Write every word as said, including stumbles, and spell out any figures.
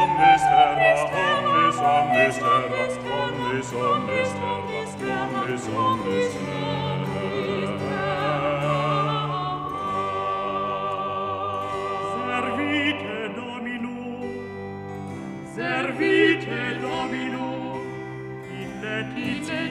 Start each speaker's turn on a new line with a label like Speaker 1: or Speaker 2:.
Speaker 1: omnes terras, omnes, omnes terras, omnes, omnes terras, omnes, omnes terras. Servite Domino, servite Domino, illeti